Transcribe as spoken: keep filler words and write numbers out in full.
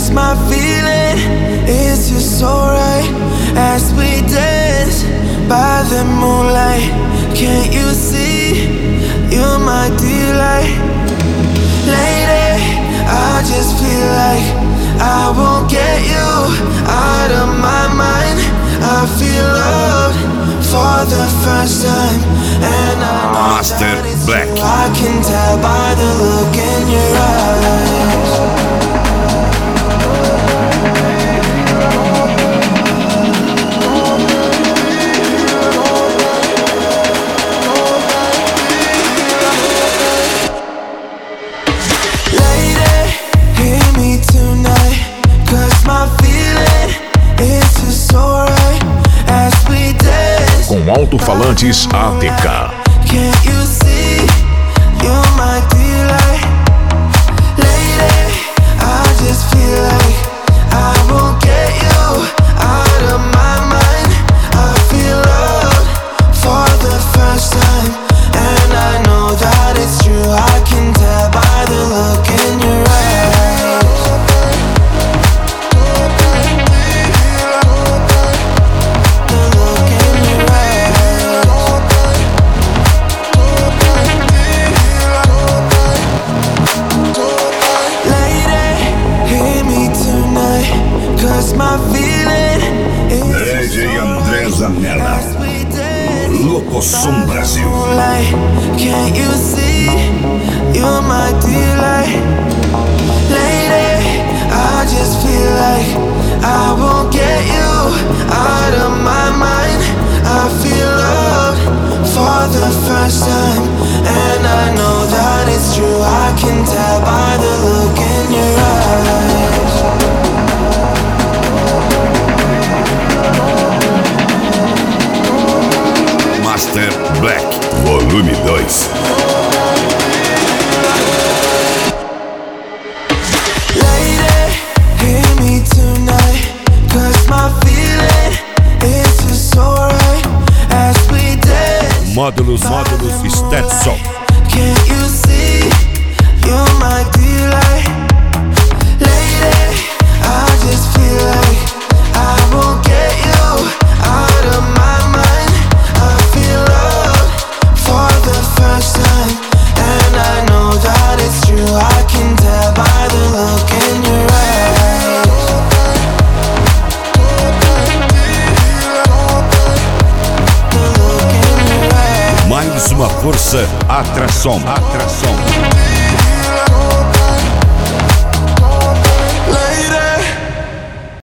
'cause my feeling is just so right as we dance by the moonlight. Can't you see you're my delight? Lady, I just feel like I won't get you out of my mind. I feel loved for the first time, and I know Master that it's Black. you. I can tell by the look in your eyes. Com alto-falantes A T K. Can't you see you're my delight? Lady, I just feel like I won't get you out of my mind. I feel loved for the first time, and I know that it's true. I can tell by the look in your eyes. The look in your eyes. Lady, hear me tonight, 'cause my feeling is D J André Zanella, as we dance. Locosom Brasil. Moonlight, can't you see you're my delight? Lady, I just feel like I won't get you out of my mind. I feel loved for the first time, and I know that it's true. I can tell by the look in your eyes. Master Black. Volume dois. Lady, hear me tonight, 'cause my feeling is just so right as we dance. Módulos, módulos Stetson. Can't you see you're my delight? Lady, I just feel like I won't get you out of my mind. I feel loved for the first time, and I know that it's true. I can tell by the look in your eyes. The look in your eyes. Mais uma força, atração, atração.